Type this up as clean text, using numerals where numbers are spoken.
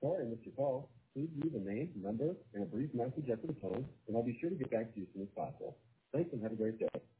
Sorry I missed your call. Please leave a name, number, and a brief message after the tone, and I'll be sure to get back to you as soon as possible. Thanks and have a great day.